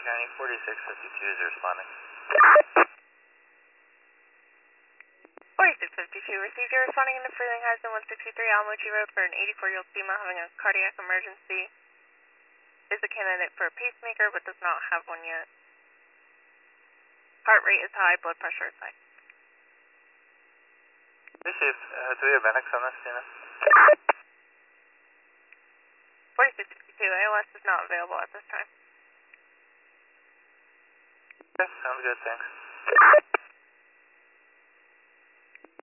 County, 4652 is responding. 4652, received your responding into Freeling Heights and 163 Alamuchi Road for an 84-year-old female having a cardiac emergency. Is a candidate for a pacemaker but does not have one yet. Heart rate is high, blood pressure is high. Chief, do we have medics on this, you know? 4662, ALS is not available at this time. Okay, sounds good, thanks.